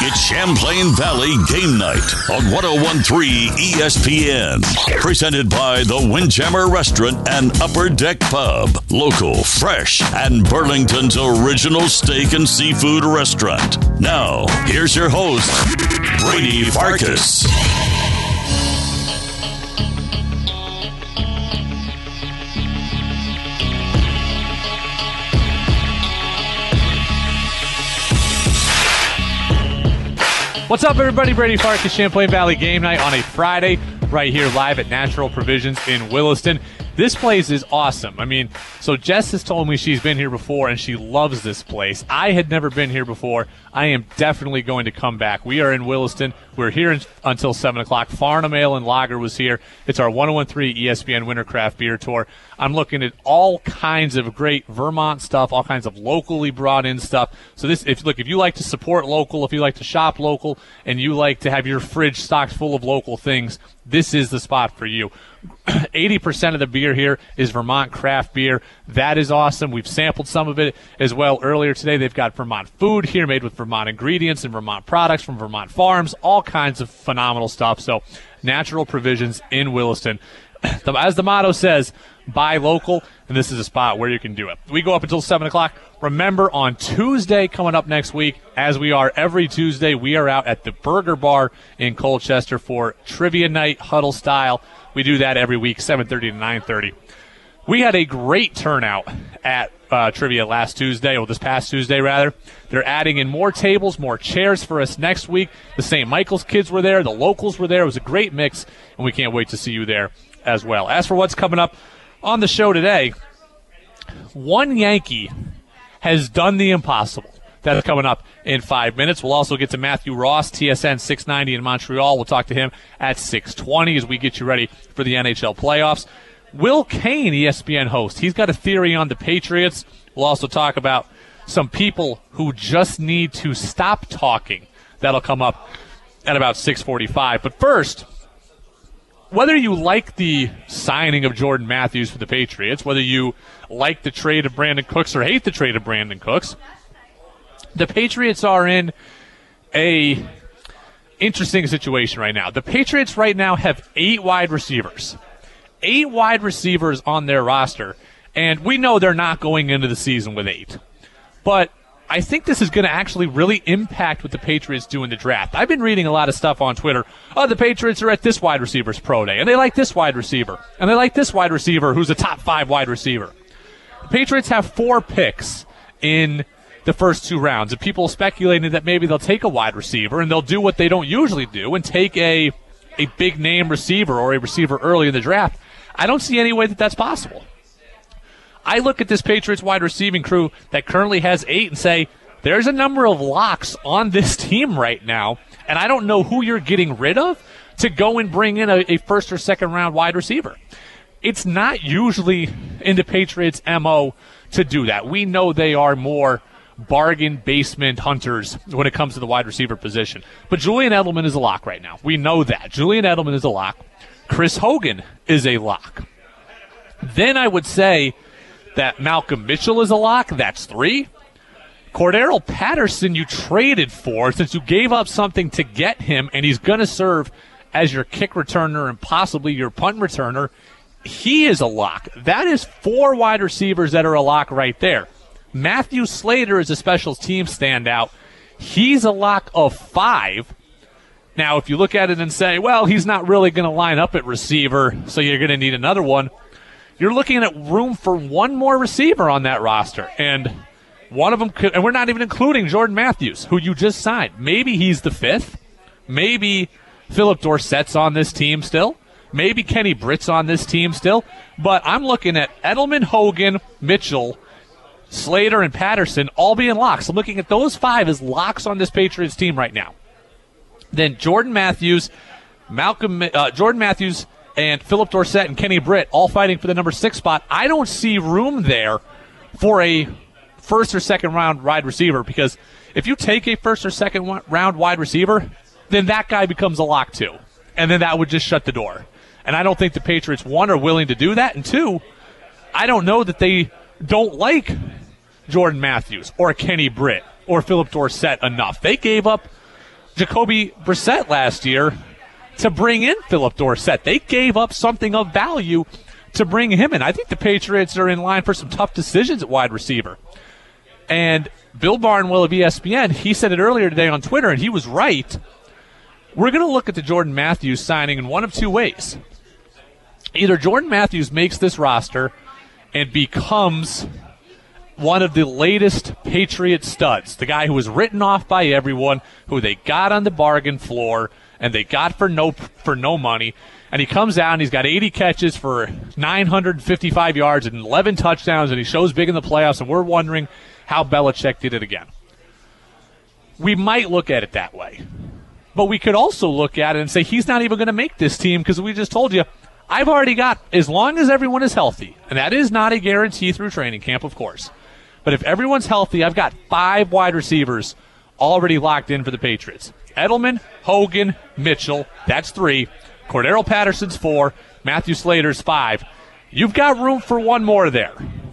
It's Champlain Valley Game Night on 101.3 ESPN. Presented by the Windjammer Restaurant and Upper Deck Pub. Local, fresh, and Burlington's original steak and seafood restaurant. Now, here's your host, Brady Farkas. What's up, everybody? Brady Farkas, Champlain Valley Game Night on a Friday, right here live at Natural Provisions in Williston. This place is awesome. I mean, so Jess has told me she's been here before and she loves this place. I had never been here before. I am definitely going to come back. We are in Williston. We're here until 7 o'clock. Farnham Ale and Lager was here. It's our 101.3 ESPN Winter Craft Beer Tour. I'm looking at all kinds of great Vermont stuff, all kinds of locally brought in stuff. So if you like to support local, if you like to shop local, and you like to have your fridge stocked full of local things, this is the spot for you. 80% of the beer here is Vermont craft beer. That is awesome. We've sampled some of it as well earlier today. They've got Vermont food here made with Vermont ingredients and Vermont products from Vermont farms, all kinds of phenomenal stuff. So Natural Provisions in Williston. As the motto says, buy local, and this is a spot where you can do it. We go up until 7 o'clock. Remember, on Tuesday coming up next week, as we are every Tuesday, we are out at the Burger Bar in Colchester for Trivia Night, Huddle Style. We do that every week, 7:30 to 9:30. We had a great turnout at Trivia this past Tuesday, rather. They're adding in more tables, more chairs for us next week. The St. Michael's kids were there. The locals were there. It was a great mix, and we can't wait to see you there as well. As for what's coming up on the show today, one Yankee has done the impossible. That's coming up in 5 minutes. We'll also get to Matthew Ross, TSN 690 in Montreal. We'll talk to him at 6:20 as we get you ready for the NHL playoffs. Will Kane, ESPN host, he's got a theory on the Patriots. We'll also talk about some people who just need to stop talking. That'll come up at about 6:45. But first, whether you like the signing of Jordan Matthews for the Patriots, whether you like the trade of Brandon Cooks or hate the trade of Brandon Cooks, the Patriots are in a interesting situation right now. The Patriots right now have 8 wide receivers. 8 wide receivers on their roster, and we know they're not going into the season with 8. But I think this is going to actually really impact what the Patriots do in the draft. I've been reading a lot of stuff on Twitter. Oh, the Patriots are at this wide receiver's pro day, and they like this wide receiver, and they like this wide receiver who's a top 5 wide receiver. The Patriots have 4 picks in the first 2 rounds, and people speculating that maybe they'll take a wide receiver and they'll do what they don't usually do and take a big name receiver or a receiver early in the draft. I don't see any way that that's possible. I look at this Patriots wide receiving crew that currently has 8 and say, there's a number of locks on this team right now, and I don't know who you're getting rid of to go and bring in a first or second round wide receiver. It's not usually in the Patriots' MO to do that. We know they are more bargain basement hunters when it comes to the wide receiver position. But Julian Edelman is a lock right now. We know that. Julian Edelman is a lock. Chris Hogan is a lock. Then I would say that Malcolm Mitchell is a lock. That's 3. Cordero Patterson you traded for since you gave up something to get him, and he's going to serve as your kick returner and possibly your punt returner. He is a lock. That is 4 wide receivers that are a lock right there. Matthew Slater is a special team standout. He's a lock of 5. Now, if you look at it and say, well, he's not really going to line up at receiver, so you're going to need another one, you're looking at room for 1 more receiver on that roster. And one of them could, and we're not even including Jordan Matthews, who you just signed. Maybe he's the 5th. Maybe Philip Dorsett's on this team still. Maybe Kenny Britt's on this team still. But I'm looking at Edelman, Hogan, Mitchell, Slater, and Patterson all being locks. I'm looking at those 5 as locks on this Patriots team right now. Then Jordan Matthews, and Philip Dorsett and Kenny Britt all fighting for the number 6 spot. I don't see room there for a first or second round wide receiver, because if you take a first or second round wide receiver, then that guy becomes a lock too. And then that would just shut the door. And I don't think the Patriots, 1, are willing to do that, and 2, I don't know that they don't like Jordan Matthews or Kenny Britt or Philip Dorsett enough. They gave up Jacoby Brissett last year to bring in Philip Dorsett. They gave up something of value to bring him in. I think the Patriots are in line for some tough decisions at wide receiver. And Bill Barnwell of ESPN, he said it earlier today on Twitter, and he was right. We're going to look at the Jordan Matthews signing in one of two ways. Either Jordan Matthews makes this roster and becomes one of the latest Patriot studs, the guy who was written off by everyone, who they got on the bargain floor and they got for no money, and he comes out and he's got 80 catches for 955 yards and 11 touchdowns, and he shows big in the playoffs, and we're wondering how Belichick did it again. We might look at it that way. But we could also look at it and say he's not even going to make this team because we just told you, I've already got, as long as everyone is healthy, and that is not a guarantee through training camp, of course, but if everyone's healthy, I've got 5 wide receivers already locked in for the Patriots. Edelman, Hogan, Mitchell, that's 3. Cordero Patterson's 4. Matthew Slater's 5. You've got room for one more there.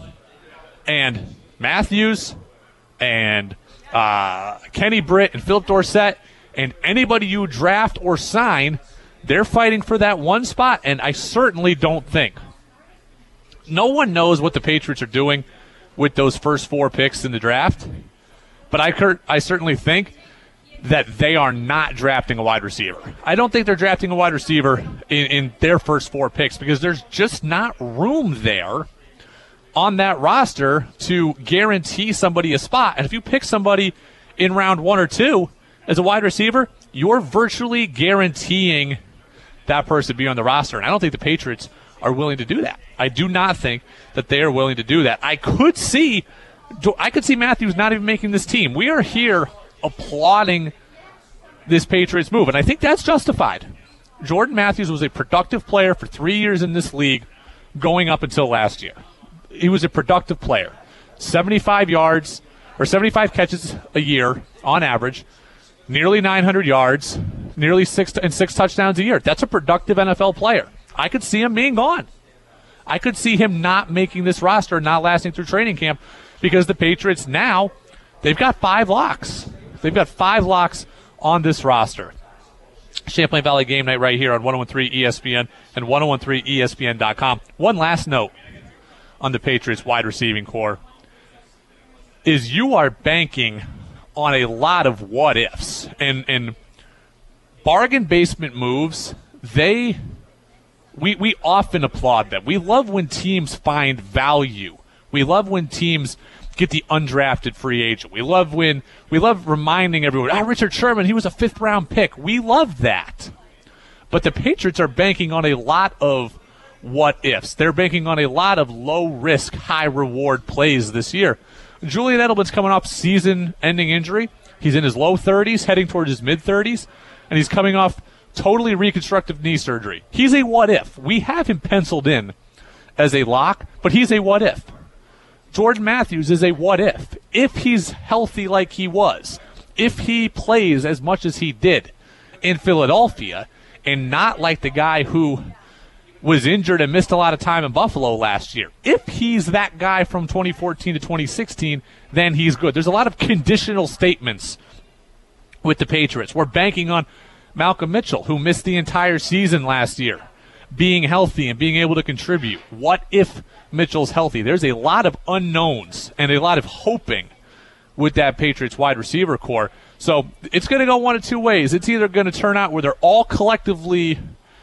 And Matthews and Kenny Britt and Philip Dorsett and anybody you draft or sign, they're fighting for that one spot, and I certainly don't think. No one knows what the Patriots are doing with those first 4 picks in the draft, but I certainly think that they are not drafting a wide receiver. I don't think they're drafting a wide receiver in their first 4 picks because there's just not room there on that roster to guarantee somebody a spot. And if you pick somebody in round 1 or 2 as a wide receiver, you're virtually guaranteeing that person to be on the roster. And I don't think the Patriots are willing to do that. I do not think that they are willing to do that. I could see Matthews not even making this team. We are here applauding this Patriots move, and I think that's justified. Jordan Matthews was a productive player for 3 years in this league going up until last year. He was a productive player. 75 yards or 75 catches a year on average, nearly 900 yards, nearly 6 touchdowns a year. That's a productive NFL player. I could see him being gone. I could see him not making this roster, not lasting through training camp, because the Patriots now, they've got 5 locks. They've got 5 locks on this roster. Champlain Valley Game Night right here on 101.3 ESPN and 101.3ESPN.com. One last note on the Patriots wide receiving core is you are banking on a lot of what-ifs. And bargain basement moves, we often applaud them. We love when teams find value. We love when teams get the undrafted free agent. We love reminding everyone, Richard Sherman, he was a 5th-round pick. We love that. But the Patriots are banking on a lot of what-ifs. They're banking on a lot of low-risk, high-reward plays this year. Julian Edelman's coming off season-ending injury. He's in his low 30s, heading towards his mid-30s, and he's coming off totally reconstructive knee surgery. He's a what-if. We have him penciled in as a lock, but he's a what-if. Jordan Matthews is a what-if. If he's healthy like he was, if he plays as much as he did in Philadelphia, and not like the guy who was injured and missed a lot of time in Buffalo last year. If he's that guy from 2014 to 2016, then he's good. There's a lot of conditional statements with the Patriots. We're banking on Malcolm Mitchell, who missed the entire season last year, being healthy and being able to contribute. What if Mitchell's healthy? There's a lot of unknowns and a lot of hoping with that Patriots wide receiver core. So it's going to go one of two ways. It's either going to turn out where they're all collectively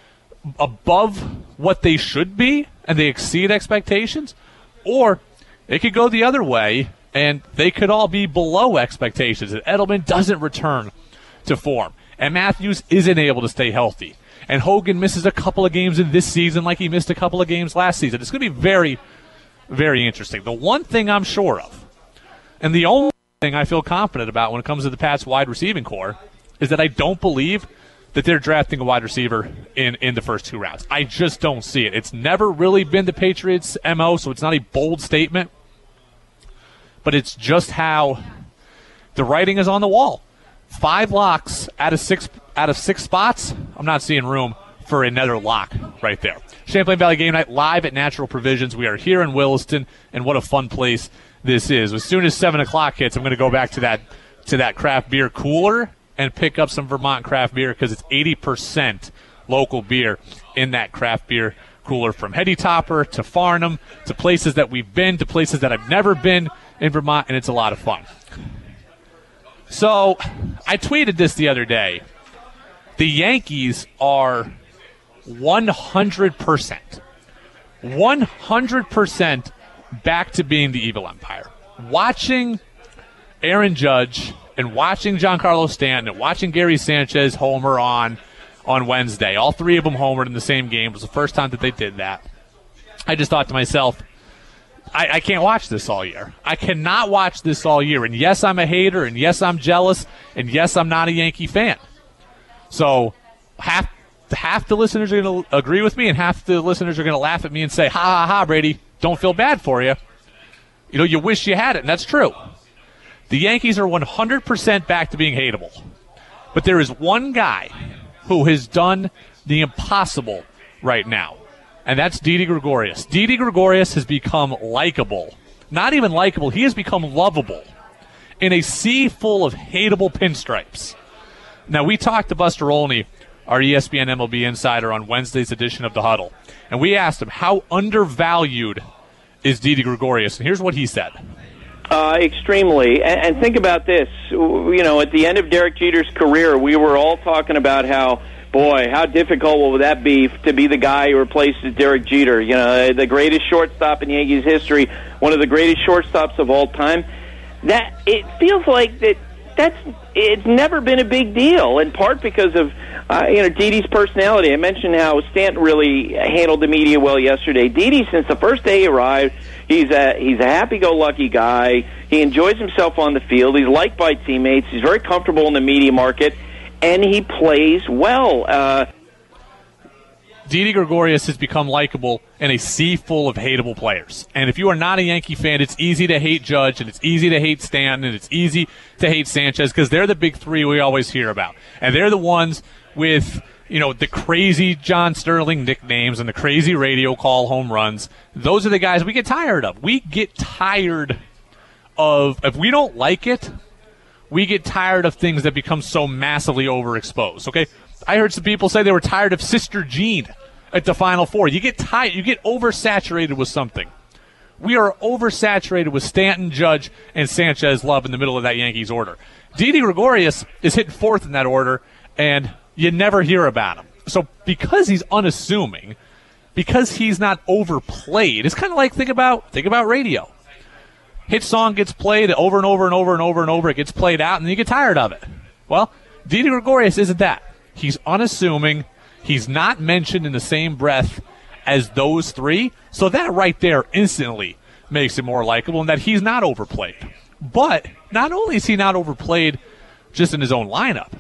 above what they should be and they exceed expectations, or it could go the other way and they could all be below expectations, and Edelman doesn't return to form, and Matthews isn't able to stay healthy, and Hogan misses a couple of games in this season like he missed a couple of games last season. It's going to be very, very interesting. The one thing I'm sure of, and the only thing I feel confident about when it comes to the Pats wide receiving core, is that I don't believe that they're drafting a wide receiver in the first 2 rounds. I just don't see it. It's never really been the Patriots' MO, so it's not a bold statement, but it's just how the writing is on the wall. 5 locks out of 6 spots. I'm not seeing room for another lock right there. Champlain Valley Game Night live at Natural Provisions. We are here in Williston, and what a fun place this is. As soon as 7 o'clock hits, I'm going to go back to that craft beer cooler and pick up some Vermont craft beer because it's 80% local beer in that craft beer cooler, from Heady Topper to Farnham to places that we've been to places that I've never been in Vermont, and it's a lot of fun. So I tweeted this the other day. The Yankees are 100% back to being the evil empire. Watching Aaron Judge and watching Giancarlo Stanton and watching Gary Sanchez homer on Wednesday, all three of them homered in the same game. It was the first time that they did that. I just thought to myself, I can't watch this all year. I cannot watch this all year. And yes, I'm a hater, and yes, I'm jealous, and yes, I'm not a Yankee fan. So half the listeners are going to agree with me, and half the listeners are going to laugh at me and say, ha, ha, ha, Brady, don't feel bad for you. You know, you wish you had it, and that's true. The Yankees are 100% back to being hateable. But there is one guy who has done the impossible right now, and that's Didi Gregorius. Didi Gregorius has become likable. Not even likable, he has become lovable in a sea full of hateable pinstripes. Now, we talked to Buster Olney, our ESPN MLB insider, on Wednesday's edition of The Huddle, and we asked him, how undervalued is Didi Gregorius? And here's what he said. Extremely. And think about this. You know, at the end of Derek Jeter's career, we were all talking about how difficult will that be to be the guy who replaces Derek Jeter? You know, the greatest shortstop in Yankees history, one of the greatest shortstops of all time. That it feels like it's never been a big deal, in part because of Didi's personality. I mentioned how Stanton really handled the media well yesterday. Didi, since the first day he arrived, he's a happy-go-lucky guy. He enjoys himself on the field. He's liked by teammates. He's very comfortable in the media market, and he plays well. Didi Gregorius has become likable in a sea full of hateable players. And if you are not a Yankee fan, it's easy to hate Judge, and it's easy to hate Stanton, and it's easy to hate Sanchez, because they're the big three we always hear about. And they're the ones with, you know, the crazy John Sterling nicknames and the crazy radio call home runs. Those are the guys we get tired of. We get tired of, if we don't like it, we get tired of things that become so massively overexposed, okay? I heard some people say they were tired of Sister Jean at the Final Four. You get tired. You get oversaturated with something. We are oversaturated with Stanton, Judge, and Sanchez Love in the middle of that Yankees order. Didi Gregorius is hitting fourth in that order, and you never hear about him. So because he's unassuming, because he's not overplayed, it's kind of like think about radio. Hit song gets played over and over and over and over and over. It gets played out, and then you get tired of it. Well, Didi Gregorius isn't that. He's unassuming. He's not mentioned in the same breath as those three. So that right there instantly makes him more likable, and that he's not overplayed. But not only is he not overplayed just in his own lineup,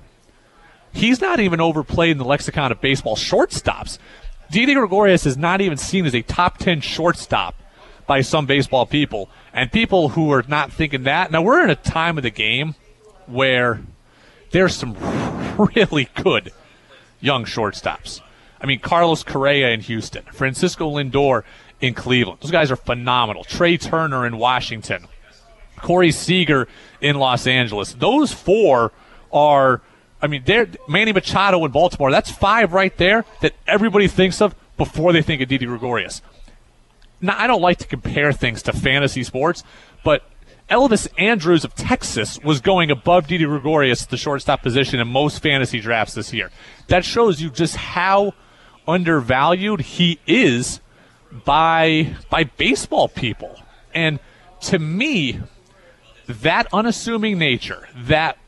he's not even overplayed in the lexicon of baseball shortstops. Didi Gregorius is not even seen as a top 10 shortstop by some baseball people. And people who are not thinking that. Now, we're in a time of the game where there's some really good young shortstops. I mean, Carlos Correa in Houston, Francisco Lindor in Cleveland. Those guys are phenomenal. Trey Turner in Washington, Corey Seager in Los Angeles. Those four are, I mean, they're Manny Machado in Baltimore. That's five right there that everybody thinks of before they think of Didi Gregorius. Now, I don't like to compare things to fantasy sports, but Elvis Andrus of Texas was going above Didi Gregorius at the shortstop position in most fantasy drafts this year. That shows you just how undervalued he is by baseball people. And to me, that unassuming nature, that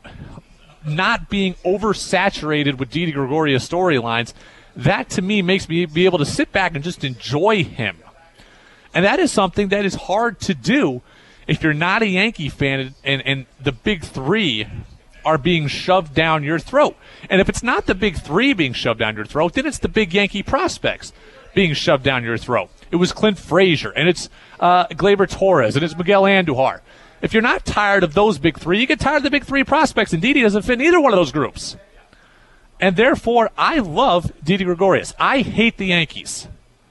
not being oversaturated with Didi Gregorius storylines, that to me makes me be able to sit back and just enjoy him. And that is something that is hard to do if you're not a Yankee fan and the big three are being shoved down your throat. And if it's not the big three being shoved down your throat, then it's the big Yankee prospects being shoved down your throat. It was Clint Frazier, and it's Gleyber Torres, and it's Miguel Andujar. If you're not tired of those big three, you get tired of the big three prospects, and Didi doesn't fit in either one of those groups. And therefore, I love Didi Gregorius. I hate the Yankees.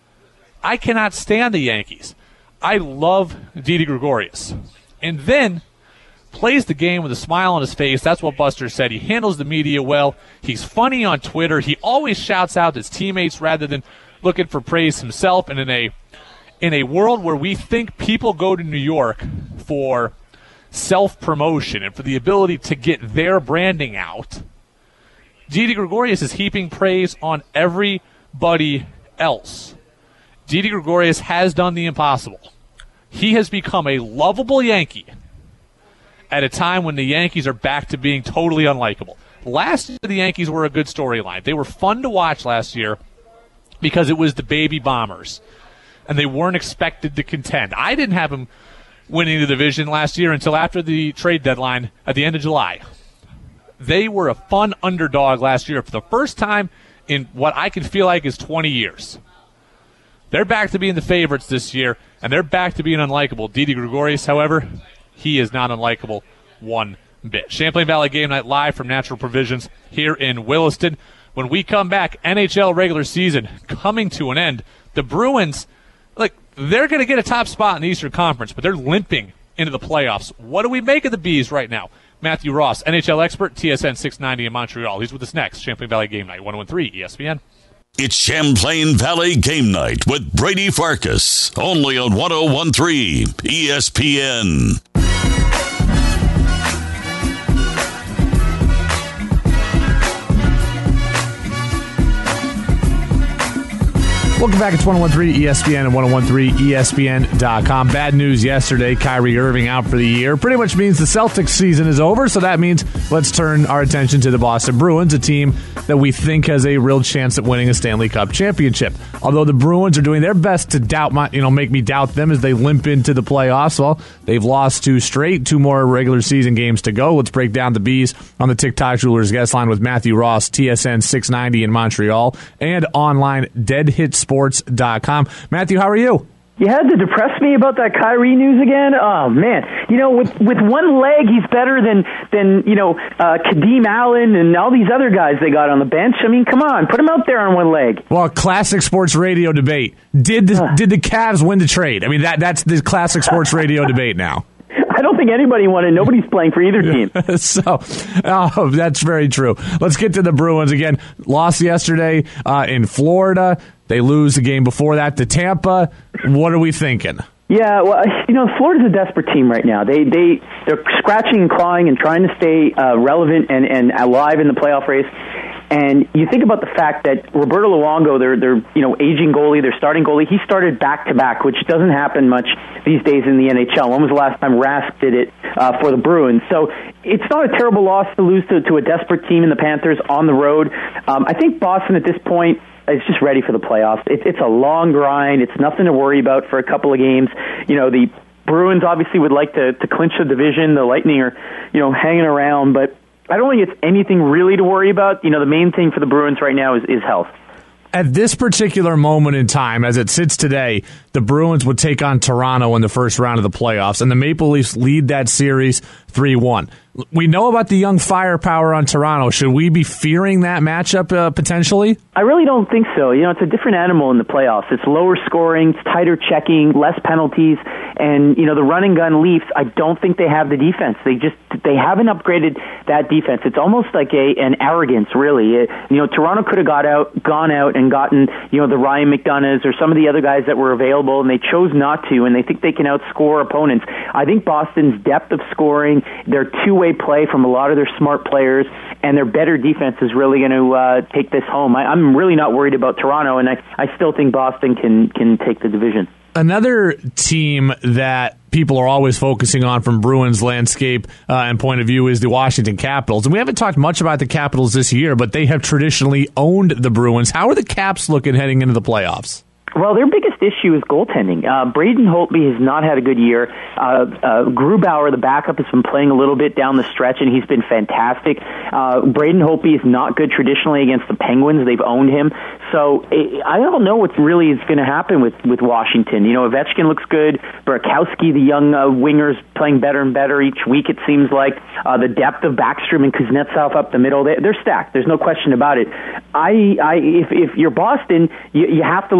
I cannot stand the Yankees. I love Didi Gregorius. And then plays the game with a smile on his face. That's what Buster said. He handles the media well. He's funny on Twitter. He always shouts out his teammates rather than looking for praise himself. And in a world where we think people go to New York for self-promotion and for the ability to get their branding out, Didi Gregorius is heaping praise on everybody else. Didi Gregorius has done the impossible. He has become a lovable Yankee at a time when the Yankees are back to being totally unlikable. Last year, the Yankees were a good storyline. They were fun to watch last year because it was the baby Bombers, and they weren't expected to contend. I didn't have them winning the division last year until after the trade deadline at the end of July. They were a fun underdog last year for the first time in what I can feel like is 20 years. They're back to being the favorites this year, and they're back to being unlikable. Didi Gregorius, however, he is not unlikable one bit. Champlain Valley Game Night live from Natural Provisions here in Williston. When we come back, NHL regular season coming to an end. The Bruins, they're going to get a top spot in the Eastern Conference, but they're limping into the playoffs. What do we make of the Bees right now? Matthew Ross, NHL expert, TSN 690 in Montreal. He's with us next. Champlain Valley Game Night, 101.3 ESPN. It's Champlain Valley Game Night with Brady Farkas, only on 101.3 ESPN. Welcome back. It's 101.3 ESPN and 101.3ESPN.com. Bad news yesterday. Kyrie Irving out for the year. Pretty much means the Celtics season is over, so that means let's turn our attention to the Boston Bruins, a team that we think has a real chance at winning a Stanley Cup championship. Although the Bruins are doing their best to make me doubt them as they limp into the playoffs. Well, they've lost 2 straight, 2 more regular season games to go. Let's break down the Bees on the TikTok Jewelers guest line with Matthew Ross, TSN 690 in Montreal, and online deadhitsports.com. Matthew, how are you? You had to depress me about that Kyrie news again? Oh, man. With one leg, he's better than Kadeem Allen and all these other guys they got on the bench. I mean, come on. Put him out there on one leg. Well, classic sports radio debate. Did the Cavs win the trade? I mean, that's the classic sports radio debate now. I don't think anybody won it. Nobody's playing for either team. That's very true. Let's get to the Bruins again. Lost yesterday in Florida. They lose the game before that to Tampa. What are we thinking? Yeah, well, Florida's a desperate team right now. They're scratching and clawing and trying to stay relevant and alive in the playoff race. And you think about the fact that Roberto Luongo, their aging goalie, their starting goalie, he started back-to-back, which doesn't happen much these days in the NHL. When was the last time Rask did it for the Bruins? So it's not a terrible loss to lose to a desperate team in the Panthers on the road. I think Boston at this point is just ready for the playoffs. It's a long grind. It's nothing to worry about for a couple of games. The Bruins obviously would like to clinch the division. The Lightning are, hanging around, but I don't think it's anything really to worry about. The main thing for the Bruins right now is health. At this particular moment in time, as it sits today, the Bruins would take on Toronto in the first round of the playoffs, and the Maple Leafs lead that series 3-1. We know about the young firepower on Toronto. Should we be fearing that matchup potentially? I really don't think so. It's a different animal in the playoffs. It's lower scoring, it's tighter checking, less penalties, and the run and gun Leafs, I don't think they have the defense. They haven't upgraded that defense. It's almost like an arrogance, really. Toronto could have gone out and gotten the Ryan McDonoughs or some of the other guys that were available, and they chose not to, and they think they can outscore opponents. I think Boston's depth of scoring, their two-way play from a lot of their smart players, and their better defense is really going to take this home. I'm really not worried about Toronto, and I still think Boston can take the division. Another team that people are always focusing on from Bruins landscape and point of view is the Washington Capitals. And we haven't talked much about the Capitals this year, but they have traditionally owned the Bruins. How are the Caps looking heading into the playoffs? Well, their biggest issue is goaltending. Braden Holtby has not had a good year. Grubauer, the backup, has been playing a little bit down the stretch, and he's been fantastic. Braden Holtby is not good traditionally against the Penguins. They've owned him. So I don't know what really is going to happen with Washington. Ovechkin looks good. Burakovsky, the young winger's playing better and better each week, it seems like. The depth of Backstrom and Kuznetsov up the middle, they're stacked. There's no question about it. If you're Boston, you have to look at goaltending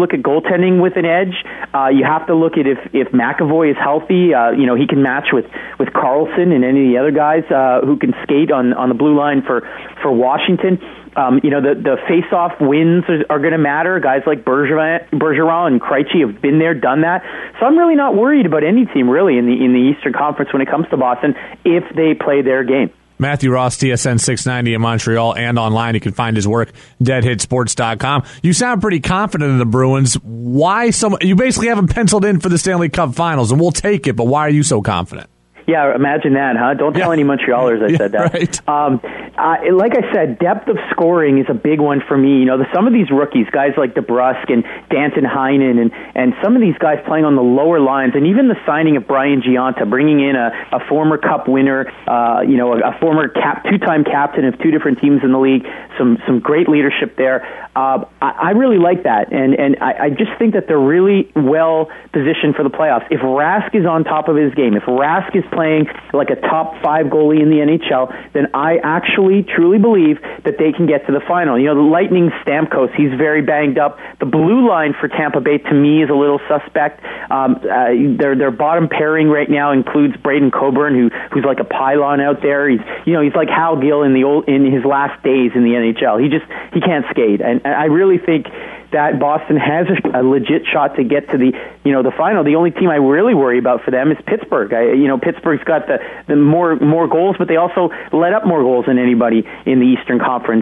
goaltending with an edge. You have to look at if McAvoy is healthy. He can match with Carlson and any of the other guys who can skate on the blue line for Washington. The face-off wins are going to matter. Guys like Bergeron and Krejci have been there, done that. So I'm really not worried about any team really in the Eastern Conference when it comes to Boston if they play their game. Matthew Ross, TSN 690 in Montreal, and online. You can find his work, deadhitsports.com. You sound pretty confident in the Bruins. Why you basically have them penciled in for the Stanley Cup Finals, and we'll take it, but why are you so confident? Yeah, imagine that, huh? Don't tell any Montrealers I said that. Right. Like I said, depth of scoring is a big one for me. Some of these rookies, guys like DeBrusk and Danton Heinen, and some of these guys playing on the lower lines, and even the signing of Brian Giunta, bringing in a former Cup winner, a former two-time captain of two different teams in the league, some great leadership there. I really like that, and I just think that they're really well positioned for the playoffs. If Rask is on top of his game, if Rask is playing like a top 5 goalie in the NHL, then I actually truly believe that they can get to the final. The Lightning Stamkos, he's very banged up. The blue line for Tampa Bay to me is a little suspect. Their bottom pairing right now includes Braden Coburn, who's like a pylon out there. He's like Hal Gill in his last days in the NHL. He can't skate, and I really think that Boston has a legit shot to get to the final. The only team I really worry about for them is Pittsburgh. Pittsburgh's got the more goals, but they also let up more goals than anybody in the Eastern Conference.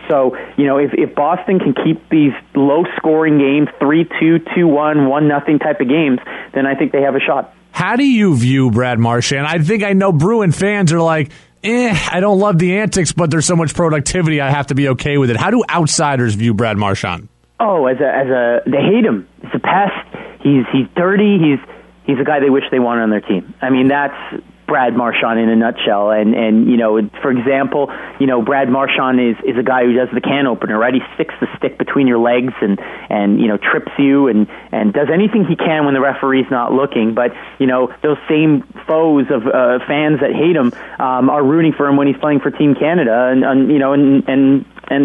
If Boston can keep these low-scoring games, 3-2, 2-1, 1-0 type of games, then I think they have a shot. How do you view Brad Marchand? I think I know Bruin fans are like, I don't love the antics, but there's so much productivity, I have to be okay with it. How do outsiders view Brad Marchand? Oh, they hate him. He's a pest. He's dirty. He's a guy they wish they wanted on their team. I mean, that's Brad Marchand in a nutshell. And for example, Brad Marchand is a guy who does the can opener, right? He sticks the stick between your legs and trips you and does anything he can when the referee's not looking. But those same foes of fans that hate him are rooting for him when he's playing for Team Canada and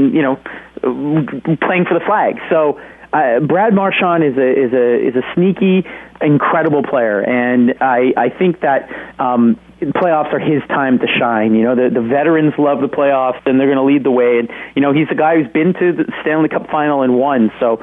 playing for the flag. So Brad Marchand is a sneaky, incredible player, and I think that playoffs are his time to shine. The veterans love the playoffs, and they're going to lead the way. And he's a guy who's been to the Stanley Cup final and won. So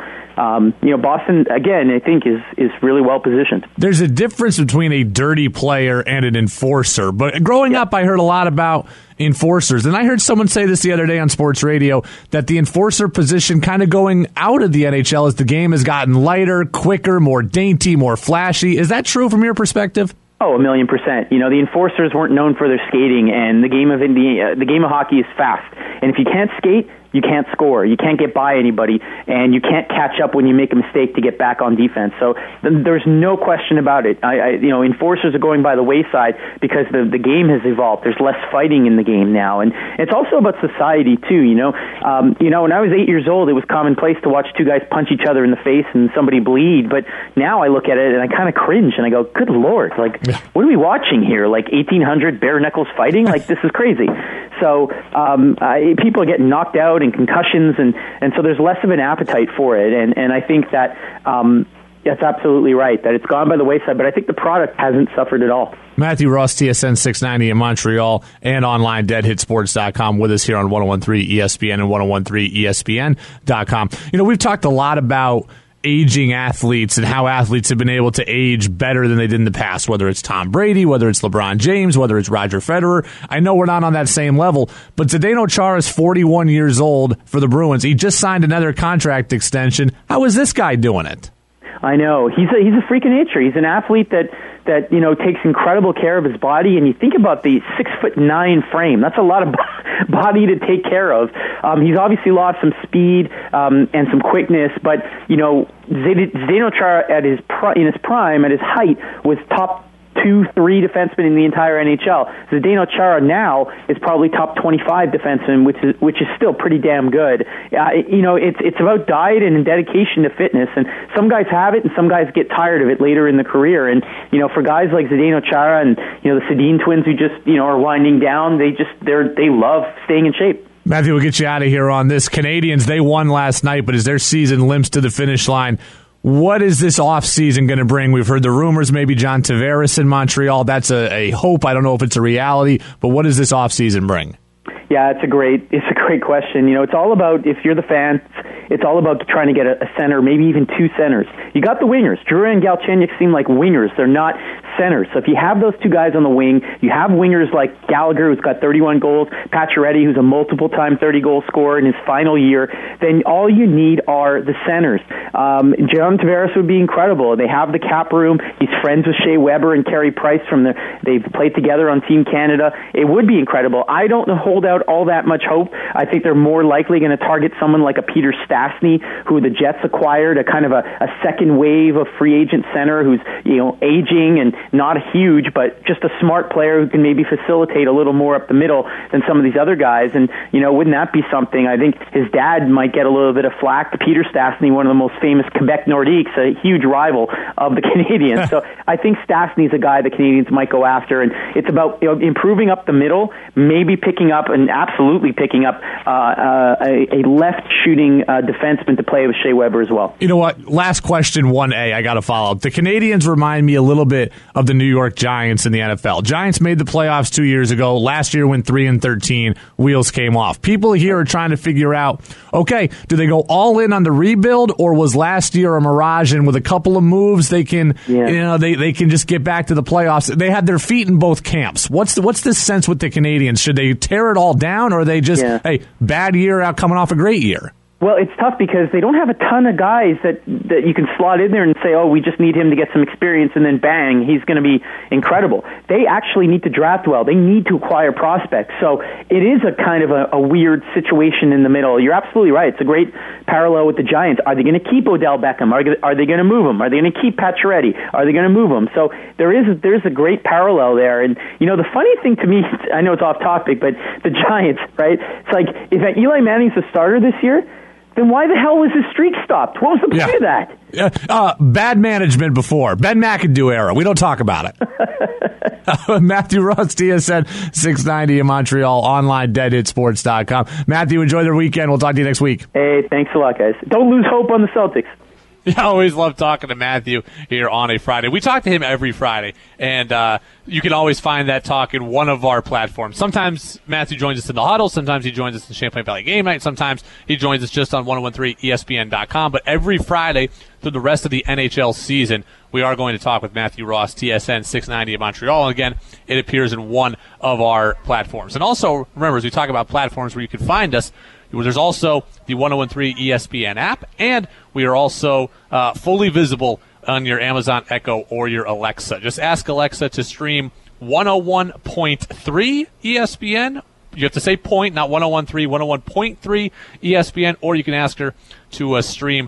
Boston again, I think is really well positioned. There's a difference between a dirty player and an enforcer. But growing up, I heard a lot about enforcers, and I heard someone say this the other day on sports radio that the enforcer position kind of going out of the NHL as the game has gotten lighter, quicker, more dainty, more flashy. Is that true from your perspective? Oh, 1,000,000%. The enforcers weren't known for their skating, and the game of hockey is fast. And if you can't skate, you can't score. You can't get by anybody, and you can't catch up when you make a mistake to get back on defense. So there's no question about it. Enforcers are going by the wayside because the game has evolved. There's less fighting in the game now, and it's also about society too. When I was 8 years old, it was commonplace to watch two guys punch each other in the face and somebody bleed. But now I look at it and I kind of cringe and I go, "Good Lord! What are we watching here? Like 1800 bare knuckles fighting? Like this is crazy." So people are getting knocked out and concussions, and so there's less of an appetite for it, and I think that that's absolutely right, that it's gone by the wayside, but I think the product hasn't suffered at all. Matthew Ross, TSN 690 in Montreal, and online, deadhitsports.com, with us here on 101.3 ESPN and 101.3 ESPN.com. We've talked a lot about aging athletes and how athletes have been able to age better than they did in the past, whether it's Tom Brady, whether it's LeBron James, whether it's Roger Federer. I know we're not on that same level, but Zdeno Chara is 41 years old for the Bruins. He just signed another contract extension. How is this guy doing it? I know. He's a freak of nature. He's an athlete that takes incredible care of his body, and you think about the 6'9" frame. That's a lot of body to take care of. He's obviously lost some speed and some quickness, but Zdeno Chara in his prime, at his height, was top 2-3 defensemen in the entire NHL. Zdeno Chara now is probably top 25 defenseman, which is still pretty damn good. It's about diet and dedication to fitness, and some guys have it, and some guys get tired of it later in the career. And for guys like Zdeno Chara and the Sedin twins who just are winding down, they love staying in shape. Matthew, we'll get you out of here on this. Canadians, they won last night, but as their season limps to the finish line, What is this offseason going to bring? We've heard the rumors, maybe John Tavares in Montreal. That's a hope. I don't know if it's a reality, but what does this offseason bring? Yeah, it's a great question. It's all about, if you're the fans, it's all about trying to get a center, maybe even two centers. You got the wingers. Drouin and Galchenyuk seem like wingers. They're not centers. So if you have those two guys on the wing, you have wingers like Gallagher, who's got 31 goals, Pacioretty, who's a multiple-time 30-goal scorer in his final year, then all you need are the centers. John Tavares would be incredible. They have the cap room. He's friends with Shea Weber and Carey Price they've played together on Team Canada. It would be incredible. I don't hold out all that much hope. I think they're more likely going to target someone like a Peter Stastny, who the Jets acquired, a kind of a second wave of free agent center who's aging and not huge, but just a smart player who can maybe facilitate a little more up the middle than some of these other guys. And wouldn't that be something? I think his dad might get a little bit of flack. Peter Stastny, one of the most famous Quebec Nordiques, a huge rival of the Canadiens. So I think Stastny's a guy the Canadiens might go after, and it's about improving up the middle, maybe picking up and absolutely picking up a left-shooting defenseman to play with Shea Weber as well. You know what? Last question, 1A, I got to follow up. The Canadiens remind me a little bit of the New York Giants in the NFL. Giants made the playoffs 2 years ago. Last year went 3-13. Wheels came off. People here are trying to figure out, okay, do they go all in on the rebuild, or was last year a mirage, and with a couple of moves they can they can just get back to the playoffs? They had their feet in both camps. What's the sense with the Canadiens? Should they tear it all down, or are they just, hey, bad year out coming off a great year? Well, it's tough because they don't have a ton of guys that you can slot in there and say, oh, we just need him to get some experience, and then bang, he's going to be incredible. They actually need to draft well. They need to acquire prospects. So it is a kind of a weird situation in the middle. You're absolutely right. It's a great parallel with the Giants. Are they going to keep Odell Beckham? Are they going to move him? Are they going to keep Pacioretty? Are they going to move him? So there's a great parallel there. And, the funny thing to me, I know it's off topic, but the Giants, right? It's like, if Eli Manning's the starter this year, then why the hell was his streak stopped? What was the point of that? Bad management before. Ben McAdoo era. We don't talk about it. Matthew Ross, TSN 690 in Montreal, online, deadhitsports.com. Matthew, enjoy their weekend. We'll talk to you next week. Hey, thanks a lot, guys. Don't lose hope on the Celtics. Yeah, I always love talking to Matthew here on a Friday. We talk to him every Friday, and you can always find that talk in one of our platforms. Sometimes Matthew joins us in the huddle. Sometimes he joins us in Champlain Valley Game Night. Sometimes he joins us just on 1013ESPN.com. But every Friday through the rest of the NHL season, we are going to talk with Matthew Ross, TSN 690 in Montreal. And again, it appears in one of our platforms. And also, remember, as we talk about platforms where you can find us, there's also the 1013 ESPN app, and we are also fully visible on your Amazon Echo or your Alexa. Just ask Alexa to stream 101.3 ESPN. You have to say point, not 101.3, 101.3 ESPN, or you can ask her to stream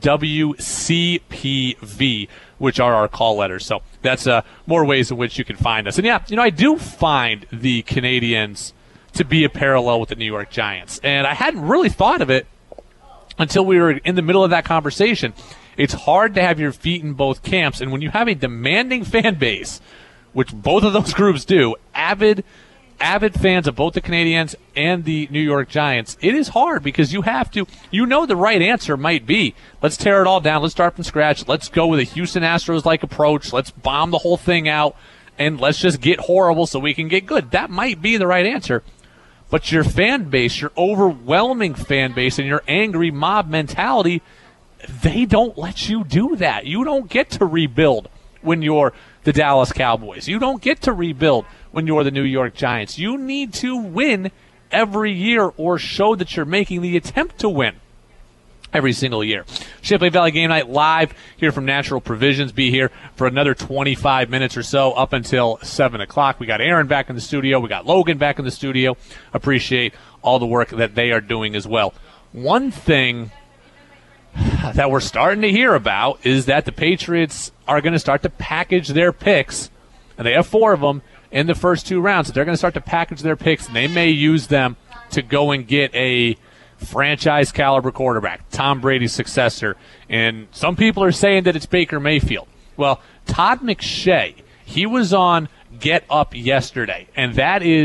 WCPV, which are our call letters. So that's more ways in which you can find us. And yeah, I do find the Canadiens to be a parallel with the New York Giants. And I hadn't really thought of it until we were in the middle of that conversation. It's hard to have your feet in both camps, and when you have a demanding fan base, which both of those groups do, avid fans of both the Canadiens and the New York Giants, it is hard because you have to, the right answer might be, let's tear it all down, let's start from scratch, let's go with a Houston Astros-like approach, let's bomb the whole thing out, and let's just get horrible so we can get good. That might be the right answer. But your fan base, your overwhelming fan base, and your angry mob mentality, they don't let you do that. You don't get to rebuild when you're the Dallas Cowboys. You don't get to rebuild when you're the New York Giants. You need to win every year or show that you're making the attempt to win every single year. Champlain Valley Game Night live here from Natural Provisions. Be here for another 25 minutes or so up until 7 o'clock. We got Aaron back in the studio. We got Logan back in the studio. Appreciate all the work that they are doing as well. One thing that we're starting to hear about is that the Patriots are going to start to package their picks, and they have 4 of them in the first 2 rounds. They're going to start to package their picks, and they may use them to go and get a franchise caliber quarterback, Tom Brady's successor. And some people are saying that it's Baker Mayfield. Well, Todd McShay, he was on Get Up yesterday, and that is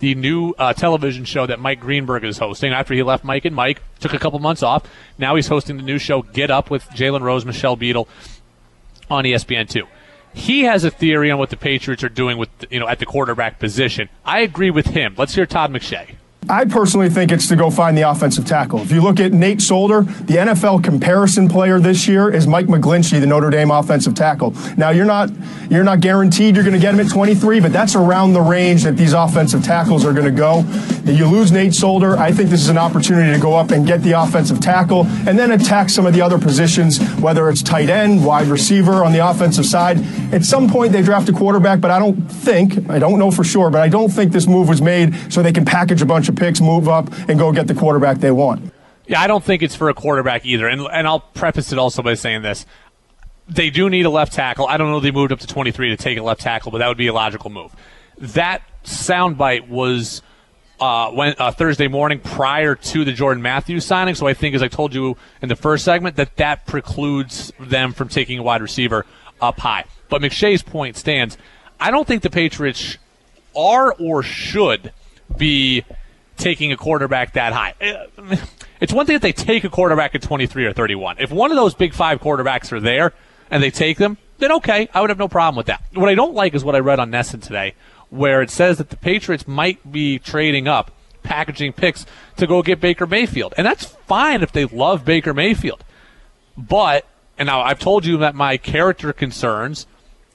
the new television show that Mike Greenberg is hosting after he left Mike and Mike, took a couple months off. Now he's hosting the new show Get Up with Jalen Rose, Michelle Beadle on ESPN2. He has a theory on what the Patriots are doing with, at the quarterback position. I agree with him. Let's hear Todd McShay. I personally think it's to go find the offensive tackle. If you look at Nate Solder, the NFL comparison player this year is Mike McGlinchey, the Notre Dame offensive tackle. Now, you're not guaranteed you're going to get him at 23, but that's around the range that these offensive tackles are going to go. If you lose Nate Solder, I think this is an opportunity to go up and get the offensive tackle and then attack some of the other positions, whether it's tight end, wide receiver on the offensive side. At some point, they draft a quarterback, but I don't know for sure, but I don't think this move was made so they can package a bunch of picks, move up, and go get the quarterback they want. Yeah, I don't think it's for a quarterback either. And I'll preface it also by saying this. They do need a left tackle. I don't know if they moved up to 23 to take a left tackle, but that would be a logical move. That soundbite was Thursday morning prior to the Jordan Matthews signing, so I think, as I told you in the first segment, that precludes them from taking a wide receiver up high. But McShay's point stands. I don't think the Patriots are or should be taking a quarterback that high. It's one thing if they take a quarterback at 23 or 31. If one of those big five quarterbacks are there and they take them, then okay, I would have no problem with that. What I don't like is what I read on Nesson today, where it says that the Patriots might be trading up, packaging picks to go get Baker Mayfield. And that's fine if they love Baker Mayfield. But, and now I've told you that my character concerns,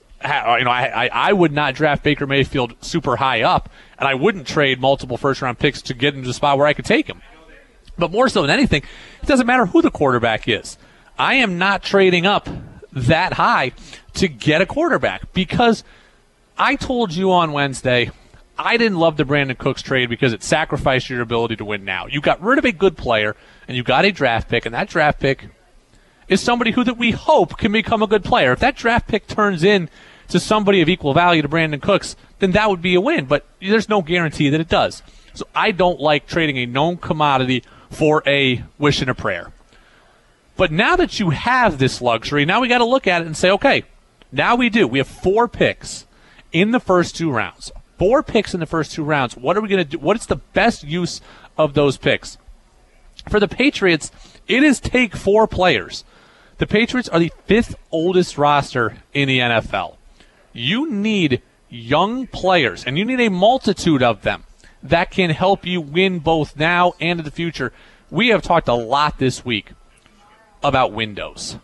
I would not draft Baker Mayfield super high up, and I wouldn't trade multiple first-round picks to get into a spot where I could take him. But more so than anything, it doesn't matter who the quarterback is. I am not trading up that high to get a quarterback because I told you on Wednesday I didn't love the Brandon Cooks trade because it sacrificed your ability to win now. You got rid of a good player, and you got a draft pick, and that draft pick is somebody who that we hope can become a good player. If that draft pick turns in to somebody of equal value to Brandon Cooks, then that would be a win, but there's no guarantee that it does. So I don't like trading a known commodity for a wish and a prayer. But now that you have this luxury, now we got to look at it and say, okay, now we do. We have 4 picks in the first 2 rounds. 4 picks in the first 2 rounds. What are we going to do? What is the best use of those picks? For the Patriots, it is take 4 players. The Patriots are the 5th oldest roster in the NFL. You need young players, and you need a multitude of them that can help you win both now and in the future. We have talked a lot this week about windows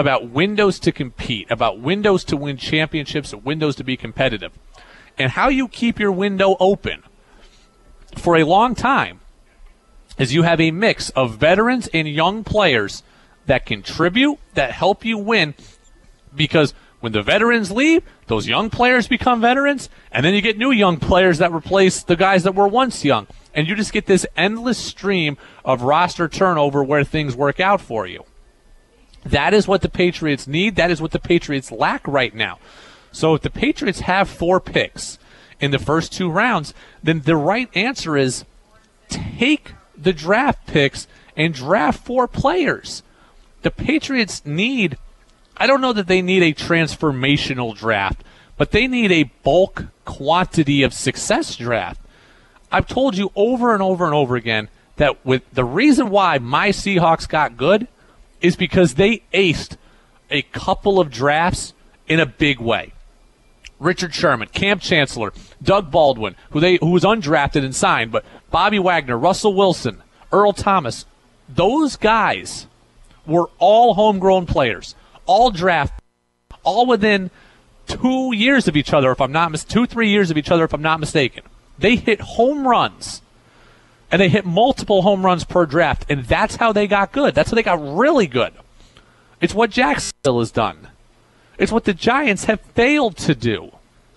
to compete, about windows to win championships, windows to be competitive, and how you keep your window open for a long time is you have a mix of veterans and young players that contribute, that help you win, because when the veterans leave, those young players become veterans, and then you get new young players that replace the guys that were once young. And you just get this endless stream of roster turnover where things work out for you. That is what the Patriots need. That is what the Patriots lack right now. So if the Patriots have 4 picks in the first 2 rounds, then the right answer is take the draft picks and draft 4 players. The Patriots need, I don't know that they need a transformational draft, but they need a bulk quantity of success draft. I've told you over and over and over again that with the reason why my Seahawks got good is because they aced a couple of drafts in a big way. Richard Sherman, Cam Chancellor, Doug Baldwin, who was undrafted and signed, but Bobby Wagner, Russell Wilson, Earl Thomas, those guys were all homegrown players, all drafted, all within 2 years of each other, if I'm not 2-3 years of each other, if I'm not mistaken. They hit home runs, and they hit multiple home runs per draft, and that's how they got good. That's how they got really good. It's what Jacksonville has done. It's what the Giants have failed to do.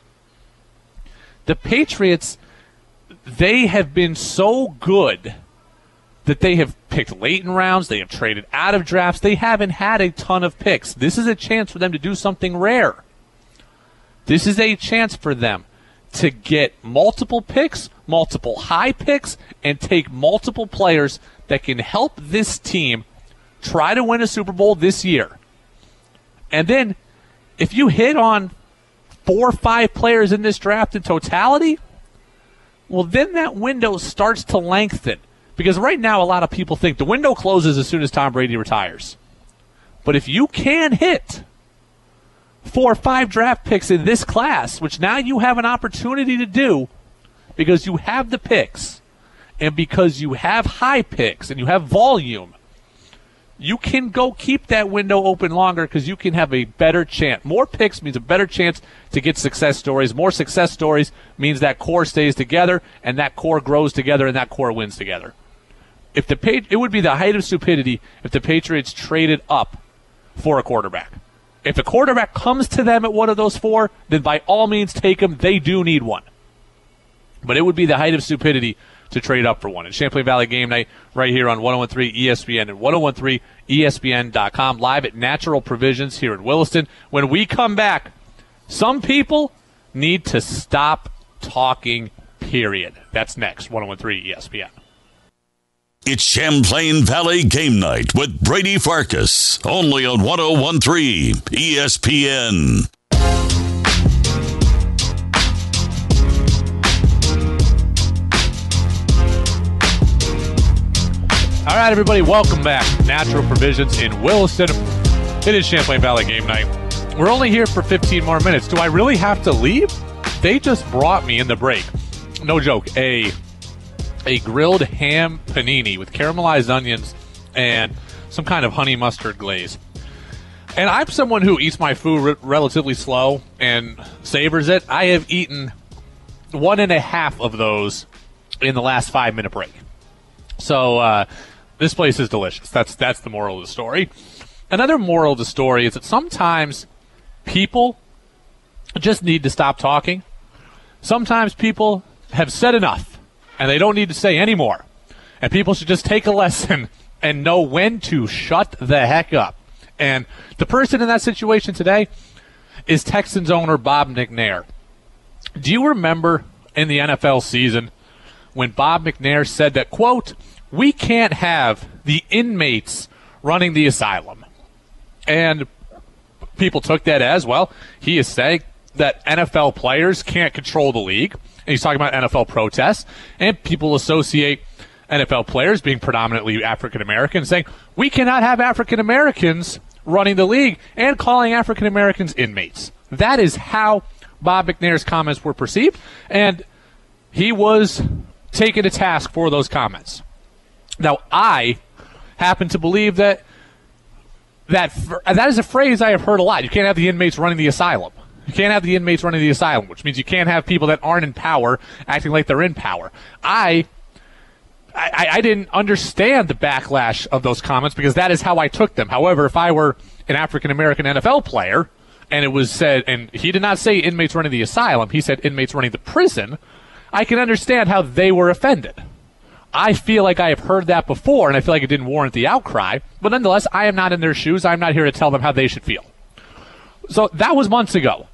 The Patriots, they have been so good that they have picked late in rounds. They have traded out of drafts. They haven't had a ton of picks. This is a chance for them to do something rare. This is a chance for them to get multiple picks, multiple high picks, and take multiple players that can help this team try to win a Super Bowl this year. And then if you hit on 4 or 5 players in this draft in totality, well, then that window starts to lengthen. Because right now, a lot of people think the window closes as soon as Tom Brady retires. But if you can hit 4 or 5 draft picks in this class, which now you have an opportunity to do because you have the picks and because you have high picks and you have volume, you can go keep that window open longer because you can have a better chance. More picks means a better chance to get success stories. More success stories means that core stays together and that core grows together and that core wins together. It would be the height of stupidity if the Patriots traded up for a quarterback. If a quarterback comes to them at one of those 4, then by all means take him. They do need one. But it would be the height of stupidity to trade up for one. It's Champlain Valley Game Night right here on 101.3 ESPN and 101.3ESPN.com, live at Natural Provisions here in Williston. When we come back, some people need to stop talking, period. That's next, 101.3 ESPN. It's Champlain Valley Game Night with Brady Farkas, only on 101.3 ESPN. All right, everybody, welcome back. Natural Provisions in Williston. It is Champlain Valley Game Night. We're only here for 15 more minutes. Do I really have to leave? They just brought me in the break. No joke, a grilled ham panini with caramelized onions and some kind of honey mustard glaze. And I'm someone who eats my food relatively slow and savors it. I have eaten 1.5 of those in the last 5-minute break. So this place is delicious. That's the moral of the story. Another moral of the story is that sometimes people just need to stop talking. Sometimes people have said enough, and they don't need to say any more. And people should just take a lesson and know when to shut the heck up. And the person in that situation today is Texans owner Bob McNair. Do you remember in the NFL season when Bob McNair said that, quote, "We can't have the inmates running the asylum"? And people took that as, well, he is saying that NFL players can't control the league. And he's talking about NFL protests, and people associate NFL players being predominantly African-American, saying we cannot have African-Americans running the league and calling African-Americans inmates. That is how Bob McNair's comments were perceived, and he was taken to task for those comments. Now, I happen to believe that is a phrase I have heard a lot. You can't have the inmates running the asylum. You can't have the inmates running the asylum, which means you can't have people that aren't in power acting like they're in power. I didn't understand the backlash of those comments because that is how I took them. However, if I were an African-American NFL player and it was said, and he did not say inmates running the asylum, he said inmates running the prison, I can understand how they were offended. I feel like I have heard that before, and I feel like it didn't warrant the outcry. But nonetheless, I am not in their shoes. I'm not here to tell them how they should feel. So that was months ago.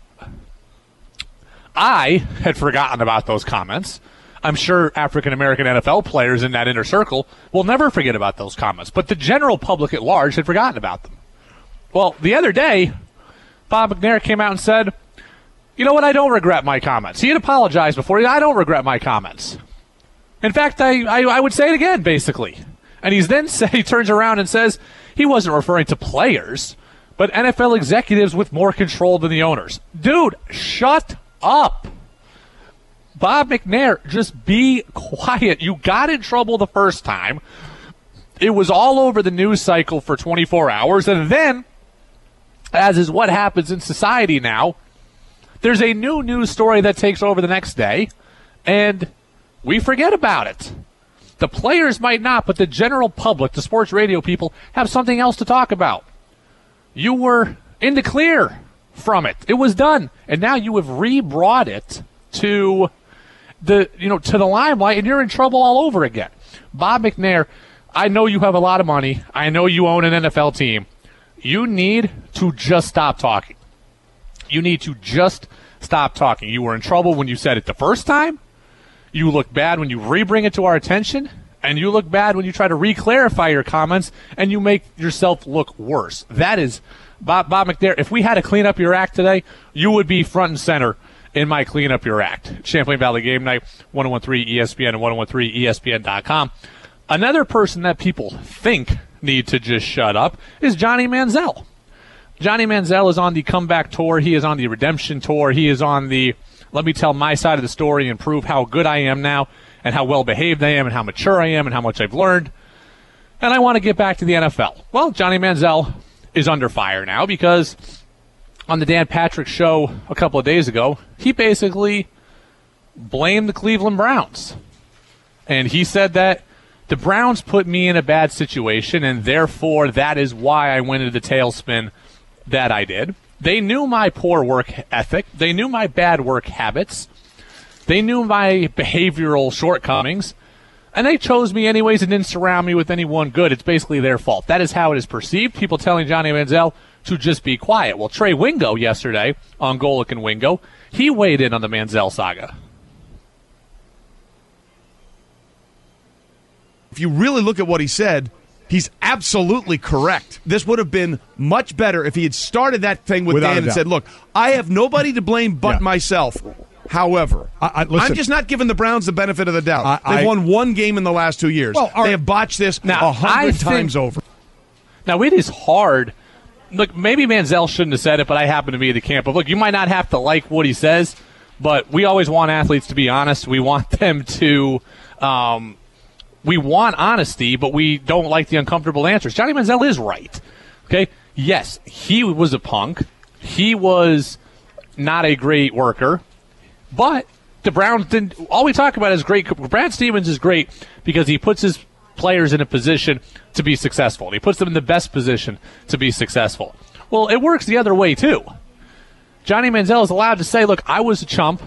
I had forgotten about those comments. I'm sure African-American NFL players in that inner circle will never forget about those comments. But the general public at large had forgotten about them. Well, the other day, Bob McNair came out and said, you know what, I don't regret my comments. He had apologized before. I don't regret my comments. In fact, I would say it again, basically. And he turns around and says he wasn't referring to players, but NFL executives with more control than the owners. Dude, shut up. Bob McNair, just be quiet. You got in trouble the first time. It was all over the news cycle for 24 hours. And then, as is what happens in society now, there's a new news story that takes over the next day, and we forget about it. The players might not, but the general public, the sports radio people, have something else to talk about. You were in the clear from it. It was done. And now you have re-brought it to the limelight, and you're in trouble all over again. Bob McNair, I know you have a lot of money. I know you own an NFL team. You need to just stop talking. You need to just stop talking. You were in trouble when you said it the first time. You look bad when you re-bring it to our attention. And you look bad when you try to re-clarify your comments and you make yourself look worse. That is Bob McNair. If we had to clean up your act today, you would be front and center in my Clean Up Your Act. Champlain Valley Game Night, 1013 ESPN and 1013ESPN.com. Another person that people think need to just shut up is Johnny Manziel. Johnny Manziel is on the comeback tour. He is on the redemption tour. He is on the let me tell my side of the story and prove how good I am now and how well behaved I am and how mature I am and how much I've learned. And I want to get back to the NFL. Well, Johnny Manziel is under fire now because on the Dan Patrick Show a couple of days ago, he basically blamed the Cleveland Browns. And he said that the Browns put me in a bad situation, and therefore that is why I went into the tailspin that I did. They knew my poor work ethic. They knew my bad work habits. They knew my behavioral shortcomings. And they chose me anyways and didn't surround me with anyone good. It's basically their fault. That is how it is perceived. People telling Johnny Manziel to just be quiet. Well, Trey Wingo yesterday on Golic and Wingo, he weighed in on the Manziel saga. If you really look at what he said, he's absolutely correct. This would have been much better if he had started that thing with Dan and said, look, I have nobody to blame but myself. However, listen, I'm just not giving the Browns the benefit of the doubt. They've won one game in the last 2 years. Well, they have botched this 100 times over. Now, it is hard. Look, maybe Manziel shouldn't have said it, but I happen to be at the camp of, look, you might not have to like what he says, but we always want athletes to be honest. We want them to we want honesty, but we don't like the uncomfortable answers. Johnny Manziel is right. Okay? Yes, he was a punk. He was not a great worker. But the Browns didn't. All we talk about is great. Brad Stevens is great because he puts his players in a position to be successful. He puts them in the best position to be successful. Well, it works the other way, too. Johnny Manziel is allowed to say, look, I was a chump.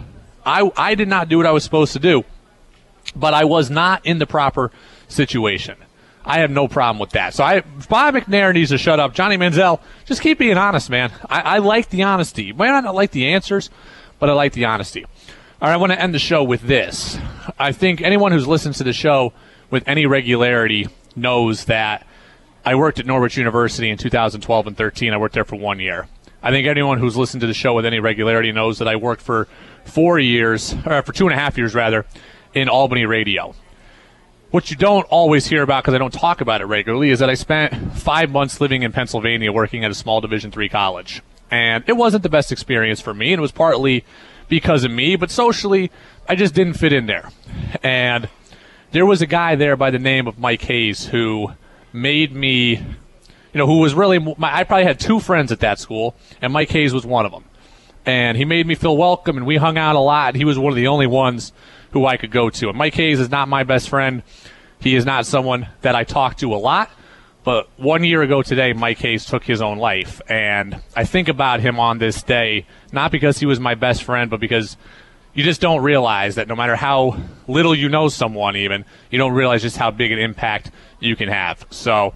I did not do what I was supposed to do. But I was not in the proper situation. I have no problem with that. So Bob McNair needs to shut up. Johnny Manziel, just keep being honest, man. I like the honesty. You might not like the answers, but I like the honesty. All right, I want to end the show with this. I think anyone who's listened to the show with any regularity knows that I worked at Norwich University in 2012 and 13. I worked there for 1 year. I think anyone who's listened to the show with any regularity knows that I worked for 4 years, or for 2.5 years, rather, in Albany radio. What you don't always hear about, because I don't talk about it regularly, is that I spent 5 months living in Pennsylvania working at a small Division III college. And it wasn't the best experience for me, and it was partly because of me, but socially, I just didn't fit in there. And there was a guy there by the name of Mike Hayes who made me, who was really, I probably had 2 friends at that school, and Mike Hayes was one of them. And he made me feel welcome, and we hung out a lot, and he was one of the only ones who I could go to. And Mike Hayes is not my best friend. He is not someone that I talk to a lot. But 1 year ago today, Mike Hayes took his own life. And I think about him on this day, not because he was my best friend, but because you just don't realize that no matter how little you know someone even, you don't realize just how big an impact you can have. So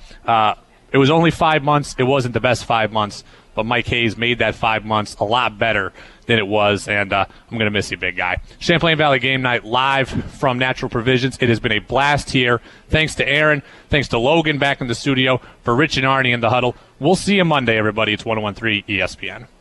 it was only 5 months. It wasn't the best 5 months. But Mike Hayes made that 5 months a lot better than it was, and I'm going to miss you, big guy. Champlain Valley Game Night live from Natural Provisions. It has been a blast here. Thanks to Aaron. Thanks to Logan back in the studio. For Rich and Arnie in the huddle. We'll see you Monday, everybody. It's 1013 ESPN.